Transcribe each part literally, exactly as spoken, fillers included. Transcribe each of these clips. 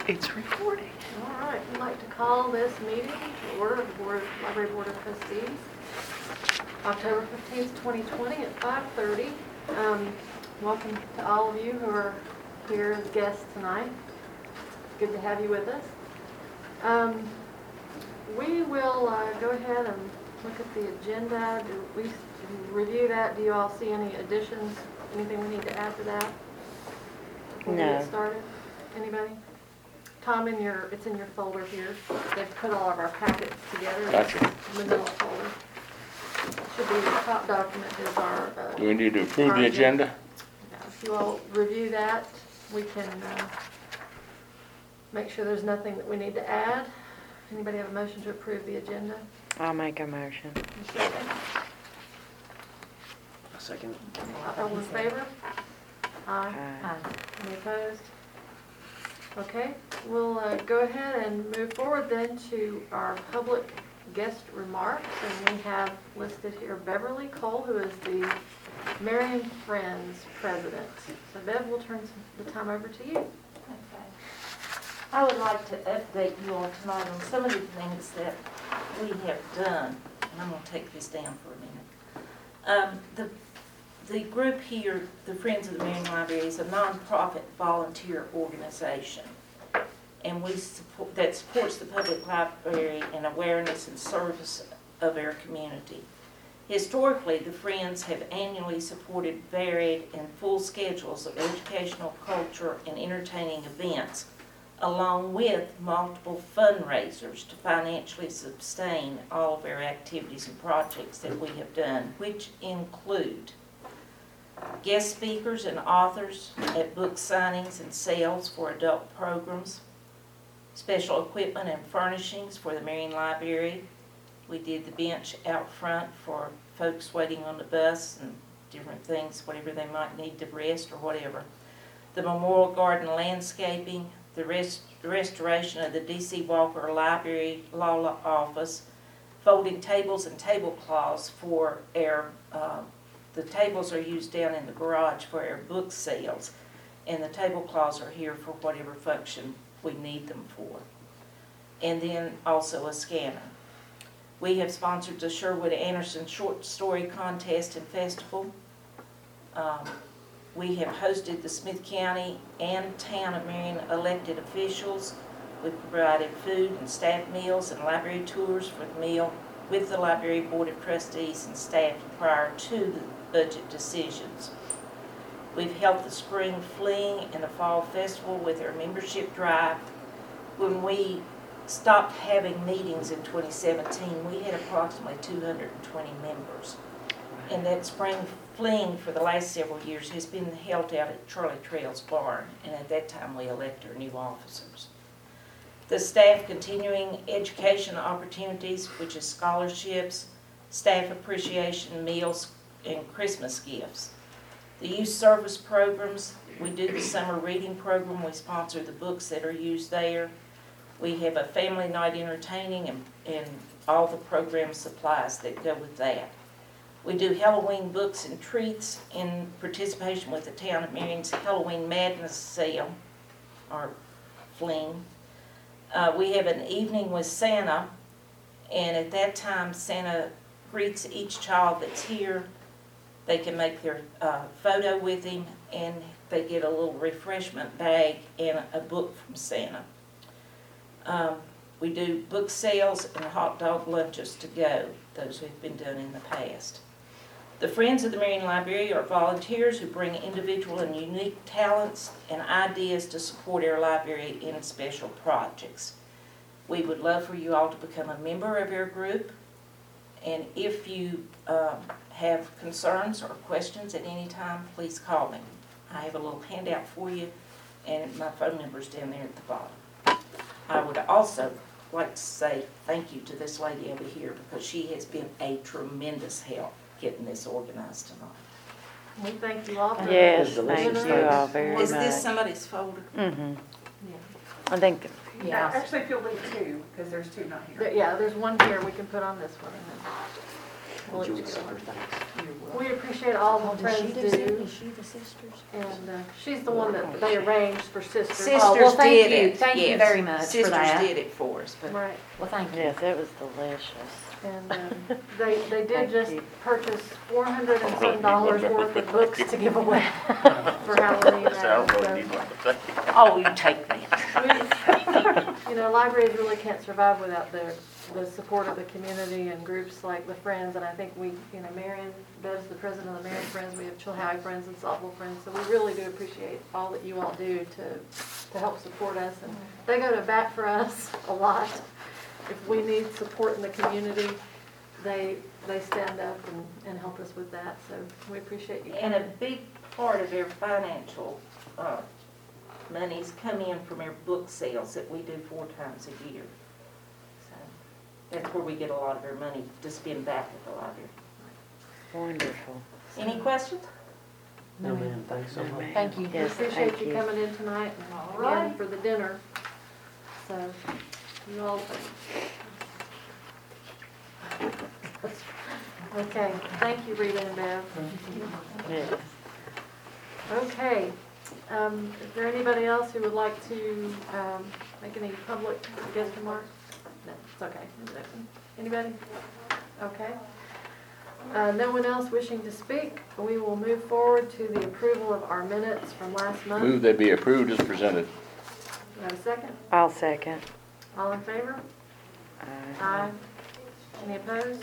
It's recording. All right, I'd like to call this meeting to order of the Board, Library Board of Trustees, October fifteenth, twenty twenty at five thirty. Um, welcome to all of you who are here as guests tonight. Good to have you with us. Um, we will uh, go ahead and look at the agenda. Do we review that? Do you all see any additions? Anything we need to add to that? Before No. we get started? Anybody? Tom, in your, it's in your folder here. They've put all of our packets together. Gotcha. Manila folder. Should be the top document is our. Uh, Do we need to approve our the agenda? Yeah, if you all review that, we can uh, make sure there's nothing that we need to add. Anybody have a motion to approve the agenda? I'll make a motion. A second. All in favor? Aye. Aye. Any opposed? Okay, we'll uh, go ahead and move forward then to our public guest remarks. And we have listed here Beverly Cole, who is the Marion Friends president. So Bev, we'll turn the time over to you. Okay. I would like to update you all tonight on some of the things that we have done. And I'm going to take this down for a minute. Um, the, the group here, the Friends of the Marion Library, is a nonprofit volunteer organization. And we support, that supports the public library and awareness and service of our community. Historically, the Friends have annually supported varied and full schedules of educational, culture, and entertaining events, along with multiple fundraisers to financially sustain all of our activities and projects that we have done, which include guest speakers and authors at book signings and sales for adult programs, special equipment and furnishings for the Marion Library. We did the bench out front for folks waiting on the bus and different things, whatever they might need to rest or whatever. The Memorial Garden landscaping, the rest, restoration of the D C Walker Library Law Office, folding tables and tablecloths for our, uh, the tables are used down in the garage for our book sales, and the tablecloths are here for whatever function we need them for. And then also a scanner. We have sponsored the Sherwood Anderson Short Story Contest and Festival. Um, we have hosted the Smith County and Town of Marion elected officials. We provided food and staff meals and library tours for the meal with the Library Board of Trustees and staff prior to the budget decisions. We've held the spring fling and the fall festival with our membership drive. When we stopped having meetings in twenty seventeen, we had approximately two hundred twenty members. And that spring fling for the last several years has been held out at Charlie Trails Barn, and at that time we elect our new officers. The staff continuing education opportunities, which is scholarships, staff appreciation meals, and Christmas gifts. The youth service programs, we do the summer reading program, we sponsor the books that are used there. We have a family night entertaining and, and all the program supplies that go with that. We do Halloween books and treats in participation with the Town of Marion's Halloween Madness sale, or fling. Uh, we have an evening with Santa, and at that time Santa greets each child that's here. They can make their uh, photo with him, and they get a little refreshment bag and a book from Santa. Um, we do book sales and hot dog lunches to go. Those have been done in the past. The Friends of the Marion Library are volunteers who bring individual and unique talents and ideas to support our library in special projects. We would love for you all to become a member of our group, and if you um, have concerns or questions at any time, please call me. I have a little handout for you, and my phone number's down there at the bottom. I would also like to say thank you to this lady over here, because she has been a tremendous help getting this organized tonight. We thank you all for Yes, the thank list you all very much. Is this somebody's folder? Mm-hmm. I think, Yeah. Actually, if you'll leave two, because there's two not here. There- Yeah, there's one here we can put on this one. And then We'll Julie let you go. Sutter, thanks. We appreciate all Oh, the does she friends do that? do, Is she the sisters? and uh, she's the one that they arranged for sisters. Sisters Oh, well, thank did you. it. Thank you yes. very much for Sisters that. did it for us, but Right, Well, thank you. Yes, it was delicious. and um, they, they did Thank just you. purchase four hundred and some dollars worth of books to give away for Halloween. Sounds hours, like so- you want to say. oh, you take that. We- You know, libraries really can't survive without the, the support of the community and groups like the Friends, and I think we, you know, Marion, Bev's the president of the Marion Friends, we have Chilhowie Friends and Saltville Friends, so we really do appreciate all that you all do to, to help support us, and they go to bat for us a lot. If we need support in the community, they, they stand up and, and help us with that, so we appreciate you And a coming. big part of their financial, uh, monies come in from our book sales that we do four times a year. So that's where we get a lot of our money to spend back at the library. Wonderful. Any questions? No, ma'am, thanks so No, much. ma'am. Thank you. We Yes, appreciate thank you you. coming in tonight and All again right. for the dinner. So, you all. Okay, thank you, Rita and Bev. Yes. Okay, um, is there anybody else who would like to, um, make any public guest remarks? No, it's okay. Anybody? Okay. Uh, no one else wishing to speak, we will move forward to the approval of our minutes from last month. Move they be approved as presented. Do I have a second? I'll second. All in favor? Aye. Aye. Any opposed?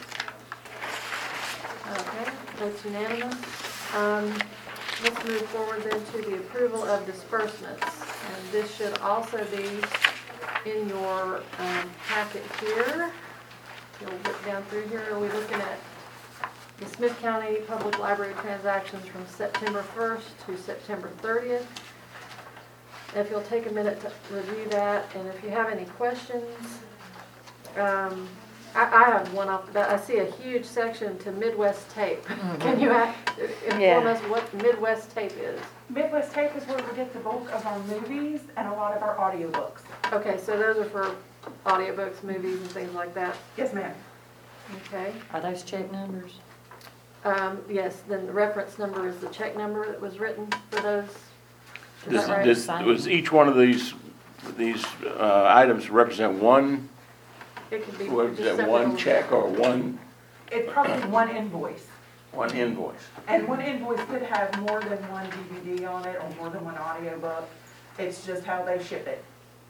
Okay, that's unanimous. Um, let's move forward then to the approval of disbursements. And this should also be in your, um, packet here. You'll look down through here. Are we looking at the Smith County Public Library transactions from September first to September thirtieth? If you'll take a minute to review that, and if you have any questions, um, I, I have one off, but I see a huge section to Midwest Tape. Can you act- inform Yeah. us what Midwest Tape is? Midwest Tape is where we get the bulk of our movies and a lot of our audiobooks. Okay, so those are for audiobooks, movies, and things like that. Yes, ma'am. Okay. Are those check numbers? Um, yes, then the reference number is the check number that was written for those. Is Does, that right? does, was each one of these, these, uh, items represent one, It could be was just that separate one little- check or one, It's probably one invoice. one invoice? And one invoice could have more than one D V D on it or more than one audiobook. It's just how they ship it.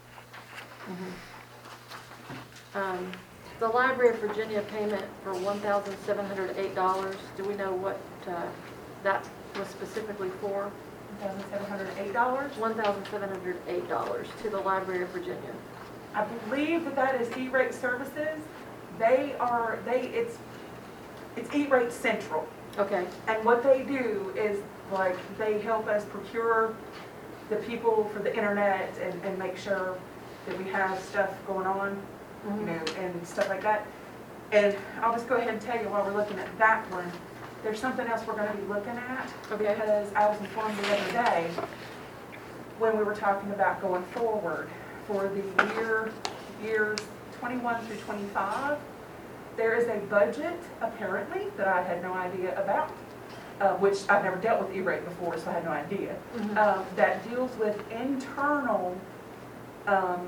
Um, the Library of Virginia payment for one thousand seven hundred eight dollars, do we know what, uh, that was specifically for? one thousand seven hundred eight dollars. one thousand seven hundred eight dollars to the Library of Virginia. I believe that that is E-rate services. They are, they, it's, it's E-rate Central. Okay, And what they do is, like, they help us procure the people for the internet and, and make sure that we have stuff going on, you know, and stuff like that. And I'll just go ahead and tell you while we're looking at that one, there's something else we're gonna be looking at. Okay. Because I was informed the other day, when we were talking about going forward for the year, years twenty-one through twenty-five, there is a budget, apparently, that I had no idea about, uh, which I've never dealt with E-rate before, so I had no idea, Mhm. um, that deals with internal, um,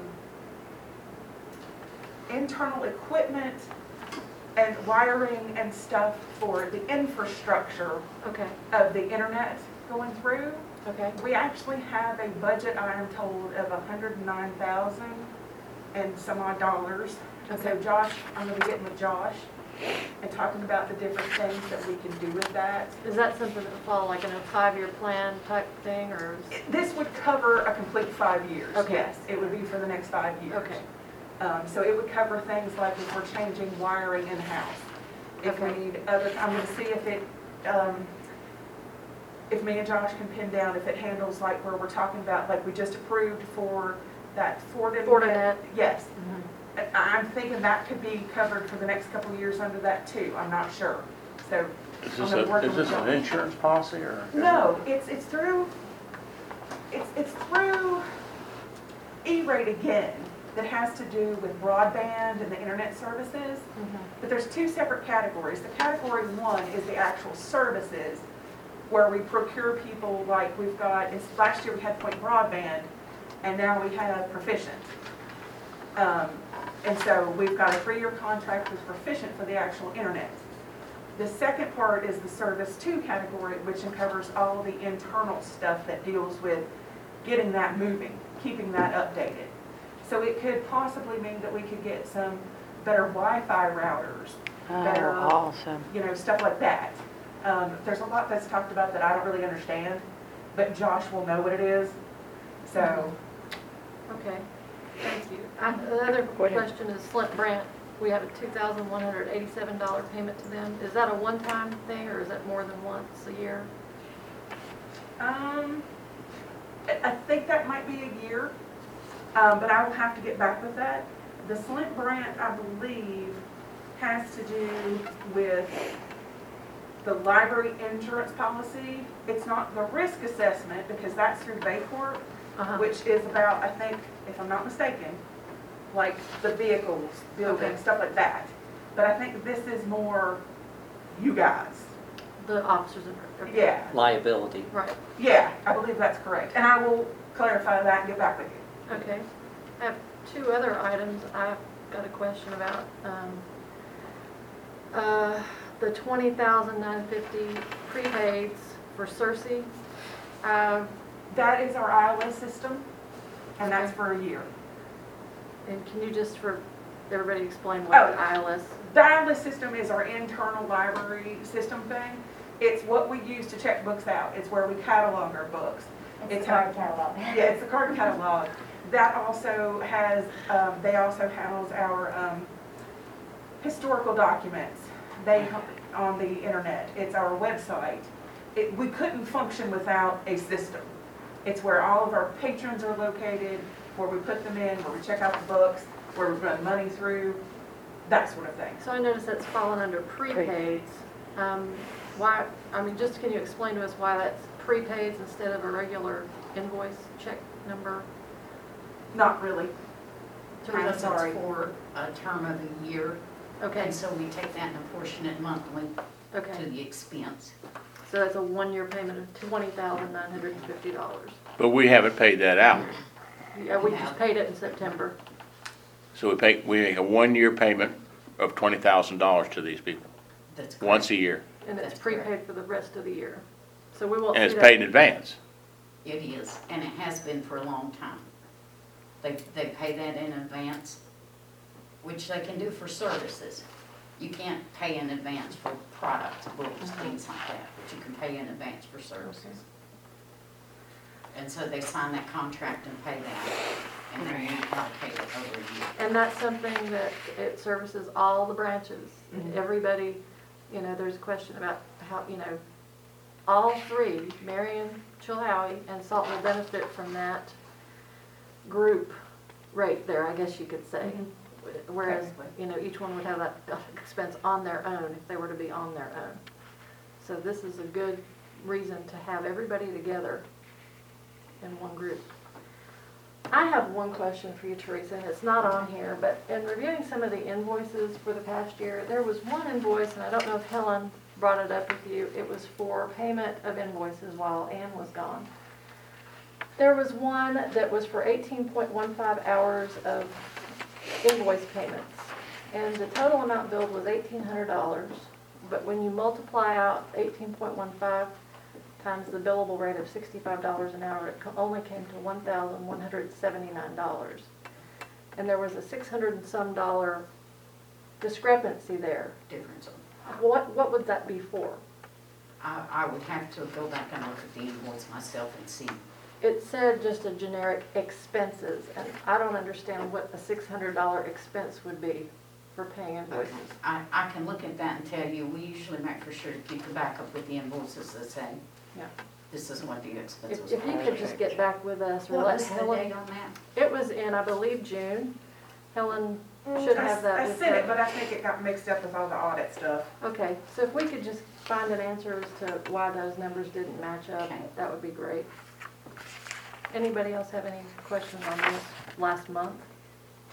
internal equipment and wiring and stuff for the infrastructure okay, of the internet going through. okay, We actually have a budget, I am told, of a hundred and nine thousand and some odd dollars. And so Okay. Josh, I'm gonna be getting with Josh and talking about the different things that we can do with that. is that something that would fall like in a five-year plan type thing, or? is- It- This would cover a complete five years, Okay. yes. It would be for the next five years. Okay, Um, so it would cover things like if we're changing wiring in-house. If we Okay. need other, I'm gonna see if it, um, if me and Josh can pin down, if it handles like where we're talking about, like we just approved for that Fortinet. Fortinet. Yes. Mhm. And I'm thinking that could be covered for the next couple of years under that too. I'm not sure. So, Is I'm this gonna work a, is with this an Josh. insurance policy or? No, it's, it's through, it's, it's through E-rate again. that has to do with broadband and the internet services. But there's two separate categories. The category one is the actual services, where we procure people, like we've got, it's, last year we had Point Broadband, and now we have Proficient. Um, and so we've got a three-year contract with Proficient for the actual internet. The second part is the service two category, which covers all the internal stuff that deals with getting that moving, keeping that updated. So it could possibly mean that we could get some better Wi-Fi routers, better, Oh, awesome. you know, stuff like that. Um, there's a lot that's talked about that I don't really understand, but Josh will know what it is. So, Okay, thank you. I- The other Go ahead. question is Flint Brandt. We have a two thousand one hundred eighty-seven dollars payment to them. Is that a one-time thing, or is that more than once a year? um, I I think that might be a year, um, but I will have to get back with that. The Slint Brandt, I believe, has to do with the library insurance policy. It's not the risk assessment, because that's through Bayport, Uh-huh. which is about, I think, if I'm not mistaken, like the vehicles, buildings, Okay. stuff like that. But I think this is more you guys. The officers and. okay. Yeah, Liability. Right, yeah, I believe that's correct. And I will clarify that and get back with you. okay. I have two other items I've got a question about. Um, uh, The twenty thousand nine hundred fifty prepaids for Cersei. Uh, That is our I L S system, and that's Okay. for a year. And can you just, for everybody, explain what Oh. the I L S? The I L S system is our internal library system thing. It's what we use to check books out. It's where we catalog our books. It's card how- catalog. Yeah, it's the card catalog. That also has, um, they also house our, um, historical documents. They, on the internet. It's our website. It, we couldn't function without a system. It's where all of our patrons are located, where we put them in, where we check out the books, where we run money through, that sort of thing. So I noticed that's fallen under prepaids. Um, Why, I mean, just can you explain to us why that's prepaids instead of a regular invoice check number? Not really. Teresa, Because it's for a term of a year, Okay, and so we take that and apportion it monthly to okay. the expense. So that's a one-year payment of twenty thousand nine hundred fifty dollars. But we haven't paid that out. Yeah, we just paid it in September. So we pay, we make a one-year payment of twenty thousand dollars to these people, That's once correct. a year. And it's That's correct. prepaid for the rest of the year. So we won't see And that. it's paid in advance. It is, and it has been for a long time. They, they pay that in advance, which they can do for services. You can't pay in advance for products, books, things like that, but you can pay in advance for services. And so they sign that contract and pay that, and then we allocate it over a year. And that's something that it services all the branches. And everybody, you know, there's a question about how, you know, all three, Marion, Chilhowie, and Salt will benefit from that group rate there, I guess you could say. Whereas, you know, each one would have that expense on their own if they were to be on their own. So this is a good reason to have everybody together in one group. I have one question for you, Teresa, and it's not on here, but in reviewing some of the invoices for the past year, there was one invoice, and I don't know if Helen brought it up with you, it was for payment of invoices while Ann was gone. There was one that was for eighteen point one five hours of invoice payments, and the total amount billed was eighteen hundred dollars, but when you multiply out eighteen point one five times the billable rate of sixty-five dollars an hour, it co- only came to one thousand one hundred seventy-nine dollars. And there was a six hundred and some dollar discrepancy there. Difference. What, what would that be for? I, I would have to go back and look at the invoice myself and see. It said just a generic expenses, and I don't understand what a six hundred dollar expense would be for paying invoices. I, I can look at that and tell you, we usually make for sure to keep the backup with the invoices that say, Yeah. this is what the expense If, was. if you could just get back with us or What let was the Helen. date on that? It was in, I believe, June. Helen should I, have that I with sent it, her. but I think it got mixed up with all the audit stuff. Okay, so if we could just find an answer as to why those numbers didn't match up, Okay. that would be great. Anybody else have any questions on this last month?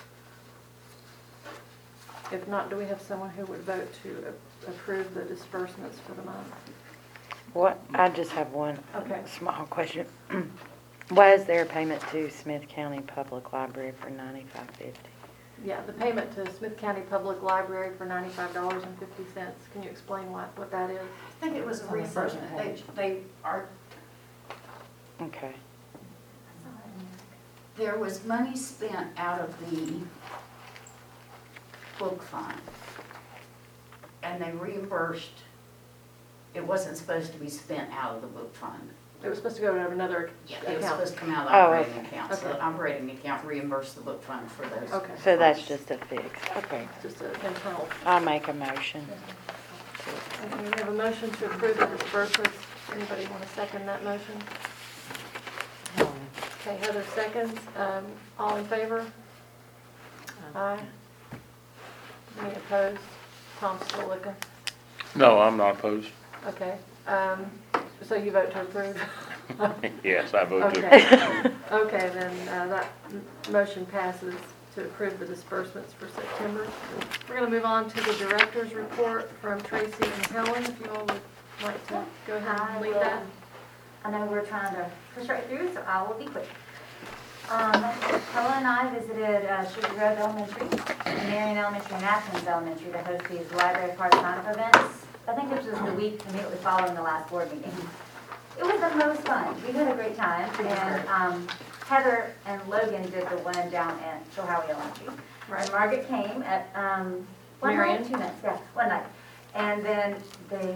If not, do we have someone who would vote to a- approve the disbursements for the month? What, I just have one Okay. small question. Why is there a payment to Smith County Public Library for ninety-five fifty? Yeah, the payment to Smith County Public Library for ninety-five dollars and fifty cents. Can you explain what, what that is? I think it was a reimbursement. They, they are, Okay. there was money spent out of the book fund. And they reimbursed, it wasn't supposed to be spent out of the book fund. It was supposed to go to another It was account. supposed to come out of the Oh, operating okay. account, so Okay. the operating account reimbursed the book fund for those. Okay, So that's just a fix. Okay. just an internal. I'll make a motion. Okay, we have a motion to approve the disbursements. Anybody want to second that motion? Okay, Heather seconds. Um, all in favor? Aye. Any opposed? Tom's still looking. No, I'm not opposed. Okay, um, so you vote to approve? Yes, I vote to. Okay, okay, then, uh, that m- motion passes to approve the disbursements for September. We're gonna move on to the director's report from Tracy and Helen, if you all would like to go ahead I and lead will. that. I know we're trying to push right through, so I will be quick. Um, Helen and I visited uh, Sugar Grove Elementary, Marion Elementary, and Athens Elementary to host these library card sign-up events. I think this was the week immediately following the last board meeting. It was the most fun. We had a great time, and um, Heather and Logan did the one down at Chilhowie Elementary. And Margaret came at um, one Marion? night, two nights, yeah, one night. And then they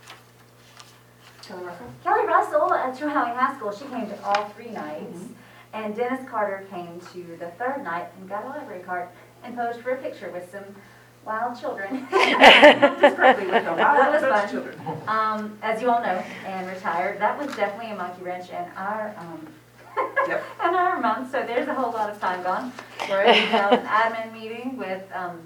Kelly Russell? Kelly Russell at Chilhowie High School, she came to all three nights. And Dennis Carter came to the third night and got a library card and posed for a picture with some wild children. Just correctly with the That was wild fun. children. Um, as you all know, and retired, that was definitely a monkey wrench in our, um, Yep. in our month, so there's a whole lot of time gone. We Right, held an admin meeting with, um,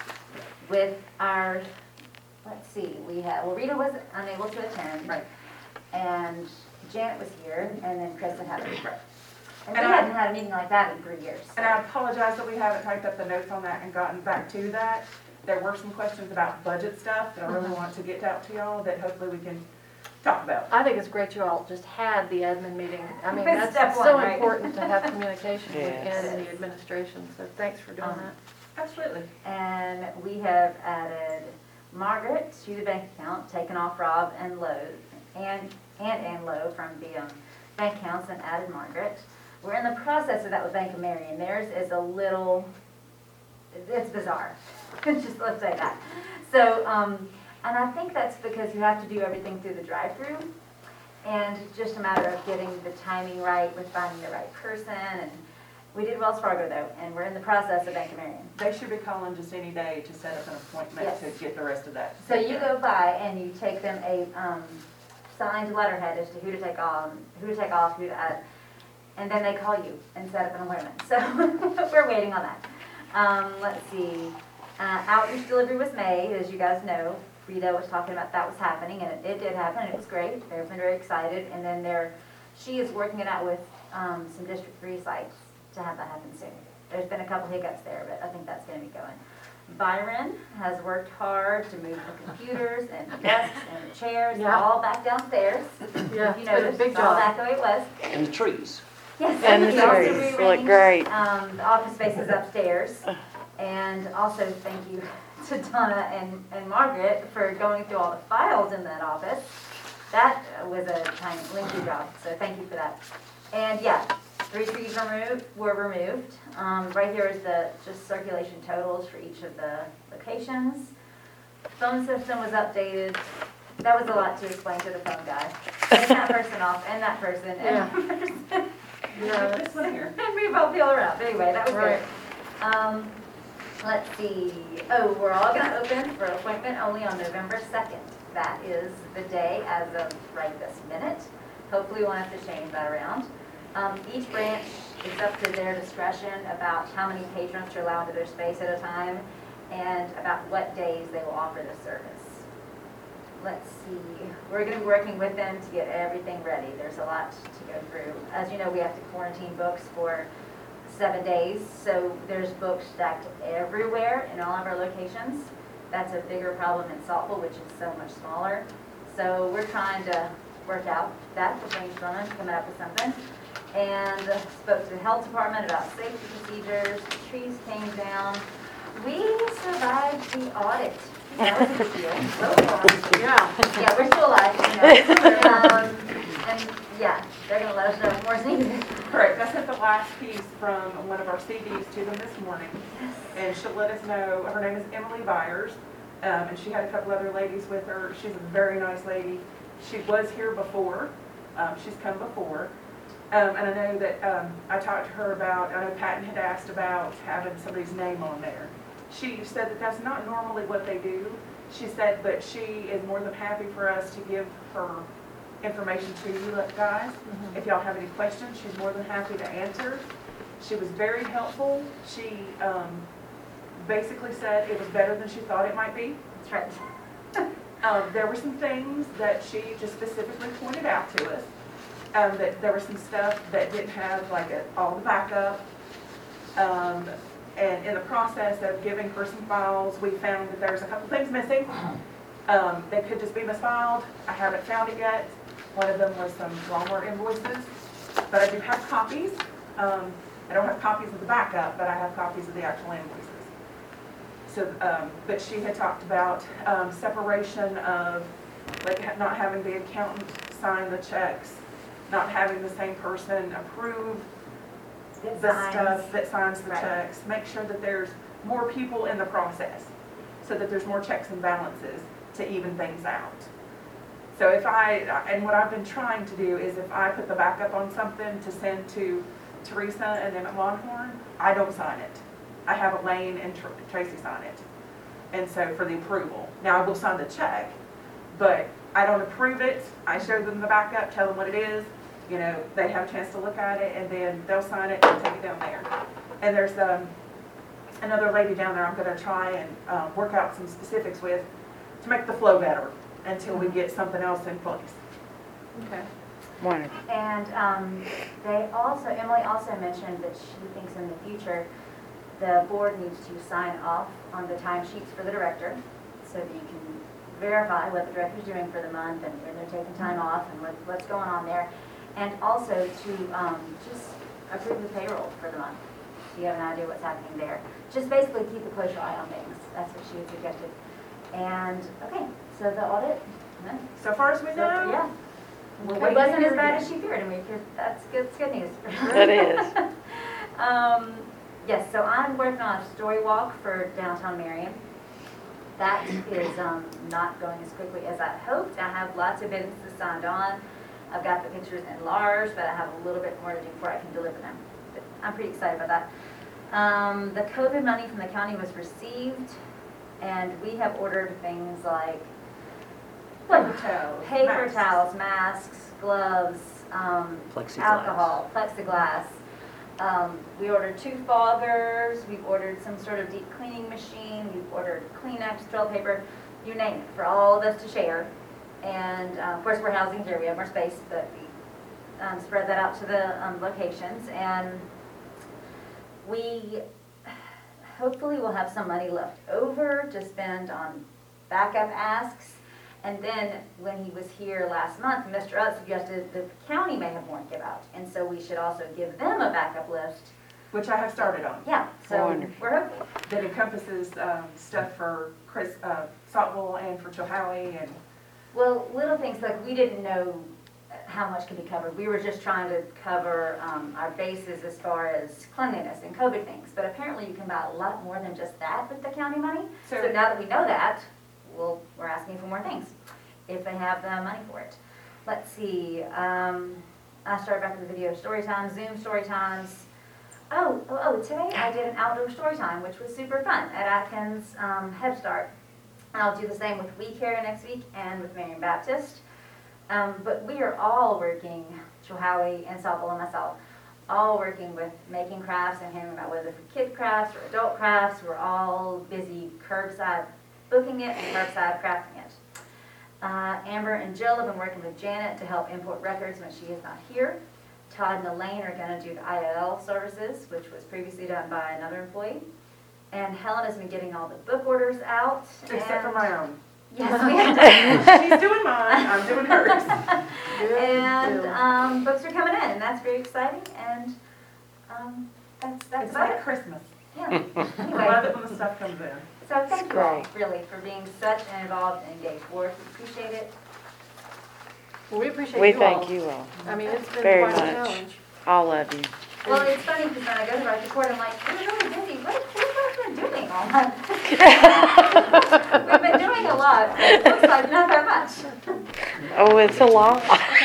with our, let's see, we had, well, Rita was unable to attend. Right. And Janet was here, and then Kristen had a report. And we And I- hadn't had a meeting like that in three years. so- And I apologize that we haven't typed up the notes on that and gotten back to that. There were some questions about budget stuff that I really want to get out to y'all that hopefully we can talk about. I think it's great you all just had the admin meeting. I mean, It's that's step so one, right? important to have communication with Yes. Ken and the administration, so thanks for doing Um, that. Absolutely. And we have added Margaret to the bank account, taken off Rob and Lowe, and, and Ann Lowe from the um, bank accounts and added Margaret. We're in the process of that with Bank of Marion. Theirs is a little, it's bizarre. Just let's say that. So, um, and I think that's because you have to do everything through the drive-through. And it's just a matter of getting the timing right with finding the right person. And we did Wells Fargo though, and we're in the process of Bank of Marion. They should be calling just any day to set up an appointment Yes. to get the rest of that. So you go by and you take them a um, signed letterhead as to who to take on, who to take off, who to add, and then they call you and set up an appointment. So we're waiting on that. Um, let's see. Uh, outreach delivery was made, as you guys know. Rita was talking about that was happening, and it, it did happen. It was great. They've been very excited, and then they're, she is working it out with um, some District Three sites to have that happen soon. There's been a couple hiccups there, but I think that's going to be going. Byron has worked hard to move the computers and the desks and the chairs Yeah. all back downstairs. Yeah, If you it's been a noticed, big it's all job. back the way it was. And the trees. Yes, And the we also trees look rearranged, great. Um, the office space is upstairs. And also thank you to Donna and, and Margaret for going through all the files in that office. That was a tiny, lengthy job, so thank you for that. And yeah, three trees were removed, were removed. Um, right here is the, just circulation totals for each of the locations. Phone system was updated. That was a lot to explain to the phone guy. Take that person off and that person and that person. Yeah, This one here. And move all the other around. Anyway, that was Right. good. Um, let's see. Oh, we're all gonna open for appointment only on November second. That is the day as of right this minute. Hopefully we won't have to change that around. Um, each branch is up to their discretion about how many patrons to allow into their space at a time and about what days they will offer this service. Let's see, we're gonna be working with them to get everything ready. There's a lot to go through. As you know, we have to quarantine books for seven days, so there's books stacked everywhere in all of our locations. That's a bigger problem in Saltville, which is so much smaller. So we're trying to work out that, we're brainstorming, coming up with something. And uh, spoke to the health department about safety procedures, trees came down. We survived the audit. That was a big deal. So far. Yeah. Yeah, we're still alive, you know. Um, and yeah, they're gonna let us know if more is needed. Correct, I sent the last piece from one of our C Ds to them this morning, and she'll let us know, her name is Emily Byers, um, and she had a couple other ladies with her. She's a very nice lady. She was here before, um, she's come before, um, and I know that, um, I talked to her about, I know Patton had asked about having somebody's name on there. She said that that's not normally what they do. She said, but she is more than happy for us to give her information to you guys. If y'all have any questions, she's more than happy to answer. She was very helpful. She um, basically said it was better than she thought it might be. That's right. Um, there were some things that she just specifically pointed out to us. Um, that there was some stuff that didn't have like a, all the backup. Um, and in the process of giving her some files, we found that there's a couple things missing. Um, they could just be misfiled. I haven't found it yet. One of them was some Walmart invoices, but I do have copies. Um, I don't have copies of the backup, but I have copies of the actual invoices. So, um, but she had talked about um, separation of, like, ha- not having the accountant sign the checks, not having the same person approve Good the signs. stuff that signs the Right. checks. Make sure that there's more people in the process, so that there's more checks and balances to even things out. So if I, and what I've been trying to do is if I put the backup on something to send to Teresa and them at Longhorn, I don't sign it. I have Elaine and Tr- Tracy sign it. And so for the approval. Now I will sign the check, but I don't approve it. I show them the backup, tell them what it is. You know, they have a chance to look at it, and then they'll sign it and take it down there. And there's um, another lady down there I'm going to try and um, work out some specifics with to make the flow better until we get something else in place. Okay. Wonderful. And um, they also, Emily also mentioned that she thinks in the future, the board needs to sign off on the timesheets for the director, so that you can verify what the director's doing for the month and when they're taking time off and what, what's going on there. And also to um, just approve the payroll for the month. So you have an idea what's happening there. Just basically keep a closer eye on things. That's what she had suggested. And, okay, so the audit, no. So far as we So, know, yeah. we're It waiting wasn't to hear as bad again. as she feared, and we, that's good, it's good news. That is. Um, yes, so I'm working on a story walk for downtown Marion. That is, um, not going as quickly as I hoped. I have lots of businesses signed on. I've got the pictures enlarged, but I have a little bit more to do before I can deliver them. But I'm pretty excited about that. Um, the COVID money from the county was received, and we have ordered things like Paper towels, paper masks. towels, masks, gloves, um, Plexiglass. alcohol, plexiglass. Um, we ordered two foggers, we've ordered some sort of deep cleaning machine, we've ordered Kleenex, toilet paper, you name it, for all of us to share. And uh, of course, we're housing here, we have more space, but we um, spread that out to the um, locations. And we hopefully will have some money left over to spend on backup asks. And then, when he was here last month, Mister Utz suggested the county may have more to give out. And so we should also give them a backup list. Which I have started on. Yeah, so Wonderful. we're hopeful. That encompasses um, stuff for Chris, uh, Saltville and for Chilhowie and Well, little things, like we didn't know how much could be covered. We were just trying to cover um, our bases as far as cleanliness and COVID things. But apparently you can buy a lot more than just that with the county money. So So- now that we know that, we'll, we're asking for more things, if they have the money for it. Let's see, um, I started back with the video story time, Zoom story times. Oh, oh, oh, today I did an outdoor story time, which was super fun at Atkins um, Head Start. And I'll do the same with We Care next week and with Marion Baptist. Um, but we are all working, Chilhowie and Saltville and myself, all working with making crafts and handing them out, whether for kid crafts or adult crafts. We're all busy curbside booking it and curbside crafting it. Uh, Amber and Jill have been working with Janet to help import records when she is not here. Todd and Elaine are gonna do the I L services, which was previously done by another employee. And Helen has been getting all the book orders out. Except for and- my own. Yes, we have. She's doing mine, I'm doing hers. And, deal. um, books are coming in, and that's very exciting, and, um, that's, that's It's about like it. Christmas. Yeah. I love Anyway, it when the stuff comes in. so thank you all, Great. really, for being such an involved and engaged board. We appreciate it. Well, we appreciate We you all. thank you all, I mean, it's been Very quite a much. challenge. all of you. Well, it's funny, because when I go to write the report, I'm like, we're really busy. What, what have you been doing all month? We've been doing a lot, but it looks like not that much. Oh, it's a lot.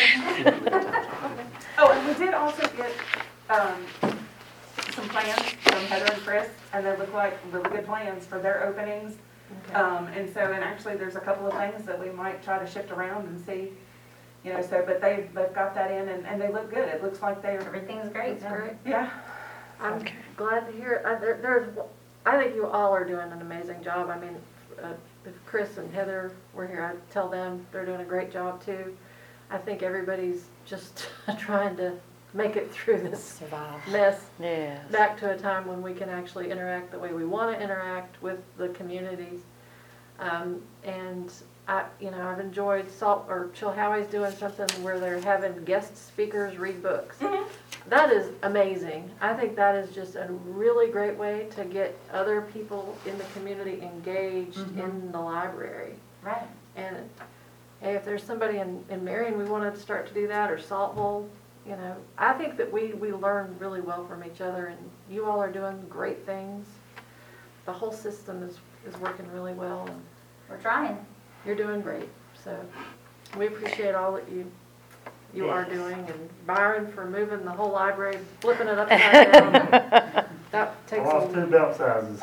Oh, and we did also get, um, some plans from Heather and Chris, and they look like really good plans for their openings. Okay. Um, and so, and actually, there's a couple of things that we might try to shift around and see, you know, so, but they, they've got that in, and, and they look good. It looks like they're, Everything's great. That's great. yeah. I'm Okay. glad to hear it. I, there, there's, I think you all are doing an amazing job. I mean, uh, if Chris and Heather were here, I'd tell them they're doing a great job too. I think everybody's just trying to make it through this Survive. mess Yes. back to a time when we can actually interact the way we want to interact with the communities. Um, and I, you know, I've enjoyed Salt or Chilhowie's doing something where they're having guest speakers read books. That is amazing. I think that is just a really great way to get other people in the community engaged in the library. Right. And hey, if there's somebody in, in Marion, we want to start to do that, or Saltville, you know, I think that we, we learn really well from each other, and you all are doing great things. The whole system is, is working really well, and We're trying. you're doing great. So we appreciate all that you, you are doing, and Byron for moving the whole library, flipping it upside down. That I takes lost a, two belt sizes.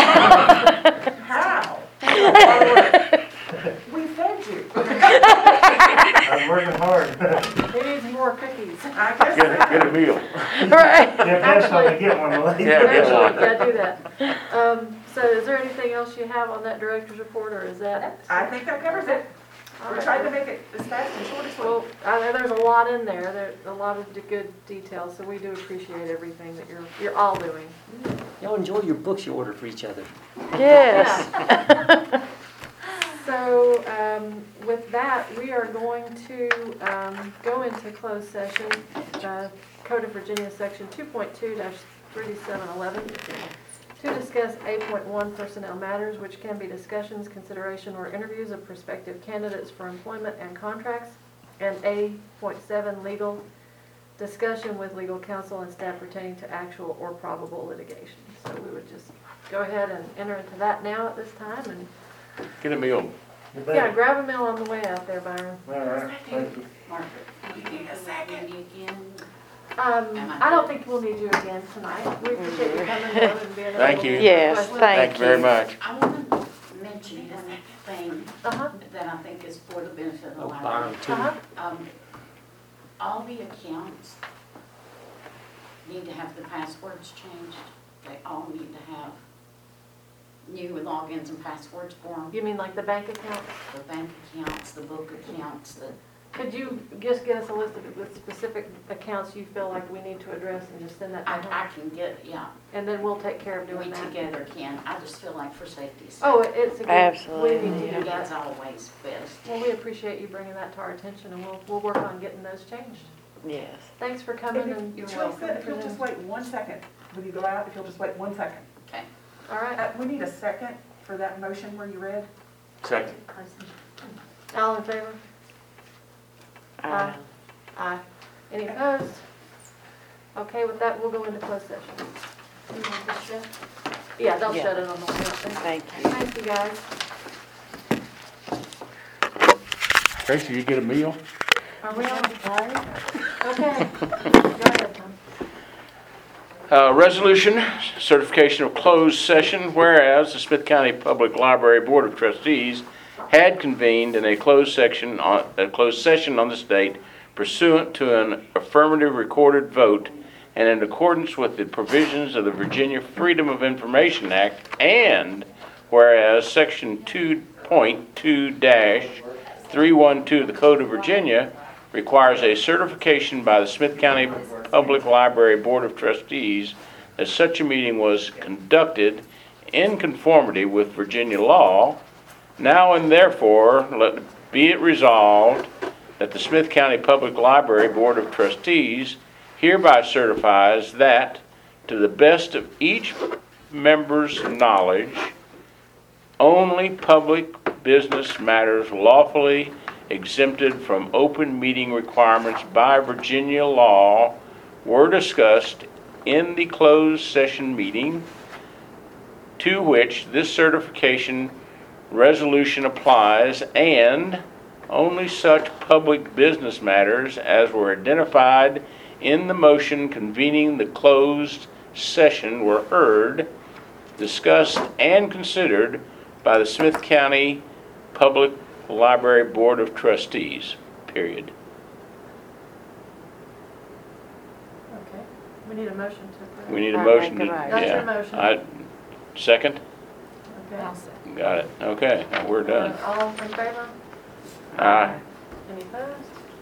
How? We fed you. I'm working hard. he needs more cookies. I guess Get a, get a meal. Right. Yeah, eventually get one of these. Yeah, get one. Yeah, do that. Um, so is there anything else you have on that director's report, or is that? I think that covers it. We're trying to make it as fast and short as Well, possible. I know there's a lot in there, there's a lot of d- good details, so we do appreciate everything that you're, you're all doing. Y'all enjoy your books you order for each other. Yes. So, um, with that, we are going to, um, go into closed session, uh, Code of Virginia, section two point two thirty-seven eleven, to discuss eight point one personnel matters, which can be discussions, consideration, or interviews of prospective candidates for employment and contracts, and eight point seven legal discussion with legal counsel and staff pertaining to actual or probable litigation. So we would just go ahead and enter into that now at this time, and Get a meal. You yeah, bet. grab a meal on the way out there, Byron. All right, thank you. Margaret, you need a second again? Um, Am I I don't think we'll need you again tonight. We appreciate you coming down and being Thank available you. for Yes, questions. thank Thank you very much. I want to mention one thing Uh-huh, that I think is for the benefit of the Oh, library. Byron, too. uh-huh. Um, all the accounts need to have the passwords changed. They all need to have new logins and passwords for them. You mean like the bank account? The bank accounts, the book accounts, the, Could you just get us a list of the specific accounts you feel like we need to address and just send that I, to I her? can get, yeah, And then we'll take care of we doing that. together can. I just feel like for safety's sake. Oh, it- it's a good, Absolutely, we need to do It's that. always best. Well, we appreciate you bringing that to our attention, and we'll, we'll work on getting those changed. Yes. Thanks for coming, If and you- you're Jill welcome. said if you'll just wait one second, when you go out, if you'll just wait one second. Okay. All right. Uh, we need a second for that motion where you read. Second. All in favor? Uh, Aye. Any opposed? Okay, with that, we'll go into closed session. You want this shut? Yeah, they'll Yeah. shut it on the way out. Thank Thank you. Thank you, guys. Tracy, you get a meal? Are we on? Okay. Go ahead, Tom. Uh, resolution, certification of closed session, whereas the Smith County Public Library Board of Trustees had convened in a closed section on, a closed session on this date pursuant to an affirmative recorded vote and in accordance with the provisions of the Virginia Freedom of Information Act, and whereas section two point two three one two of the Code of Virginia requires a certification by the Smith County Public Library Board of Trustees that such a meeting was conducted in conformity with Virginia law. Now and therefore, let it be it resolved that the Smith County Public Library Board of Trustees hereby certifies that, to the best of each member's knowledge, only public business matters lawfully exempted from open meeting requirements by Virginia law were discussed in the closed session meeting to which this certification resolution applies, and only such public business matters as were identified in the motion convening the closed session were heard, discussed, and considered by the Smith County Public Library Board of Trustees, period. Okay, we need a motion to approve. We need a I motion. make a to- motion. That's your yeah. motion. I, second? Okay. Got it. Okay, now we're done. Uh, All in favor? Aye. Any opposed?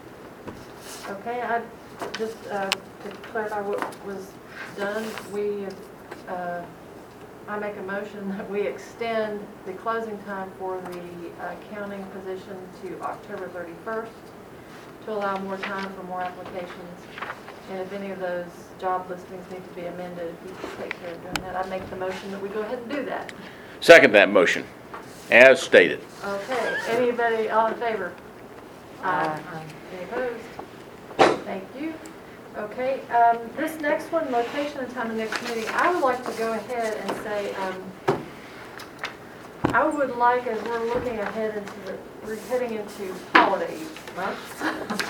Okay, I, just uh, to clarify what was done, we, uh, I make a motion that we extend the closing time for the uh, accounting position to October thirty-first to allow more time for more applications. And if any of those job listings need to be amended, if you could take care of doing that, I make the motion that we go ahead and do that. Second that motion, as stated. Okay, anybody, all in favor? Aye. Any opposed? Thank you. Okay, um, this next one, location and time of next meeting, I would like to go ahead and say, um, I would like, as we're looking ahead into the, we're heading into holiday months.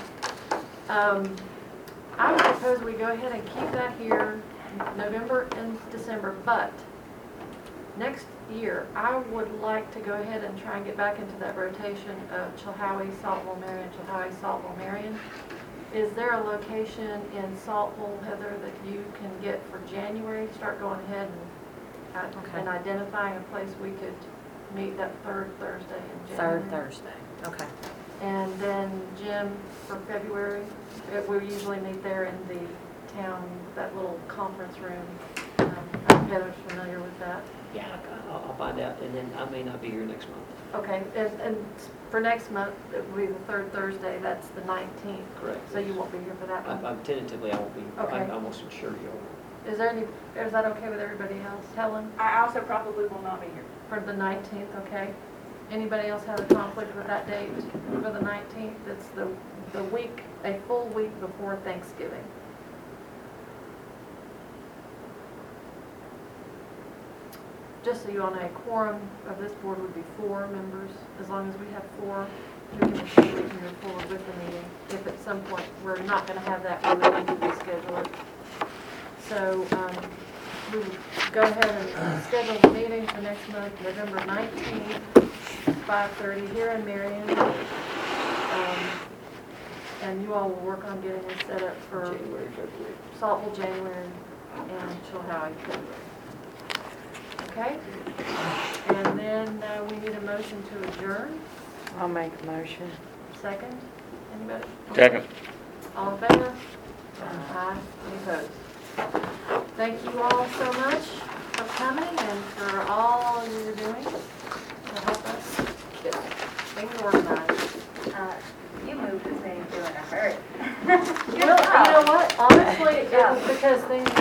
um, I would propose we go ahead and keep that here, November and December, but next year, I would like to go ahead and try and get back into that rotation of Chilhowie, Saltville, Marion, Chilhowie, Saltville, Marion. Is there a location in Saltville, Heather, that you can get for January? Start going ahead and, uh, Okay. and identifying a place we could meet that third Thursday in January. Third Thursday, okay. And then Jim, for February, it- we usually meet there in the town, that little conference room. Um, I think Heather's familiar with that. Yeah, I'll, I'll find out, and then I may not be here next month. Okay, and, and for next month, it will be the third Thursday, that's the nineteenth. Correct. So you won't be here for that I'm, one? I'm tentatively, I won't be, Okay. I'm almost sure you'll. Is there any, is that okay with everybody else? Helen, I also probably will not be here. for the nineteenth, okay? Anybody else have a conflict with that date for the nineteenth? It's the, the week, a full week before Thanksgiving. Just so you all know, a quorum of this board would be four members. As long as we have four, we can, we can move forward with the meeting. If at some point we're not gonna have that, we would need to reschedule it. So, um, we would go ahead and schedule the meeting for next month, November nineteenth, five thirty here in Marion. Um, and you all will work on getting it set up for January, February. Saltville, January, and Chilhowie, February. Okay? And then uh, we need a motion to adjourn. I'll make a motion. Second? Anybody? Second. All in favor? Aye. Any opposed? Thank you all so much for coming and for all you're doing to help us get things organized. Uh, You moved this thing through in a hurry. Well, you know what? Honestly, it was because things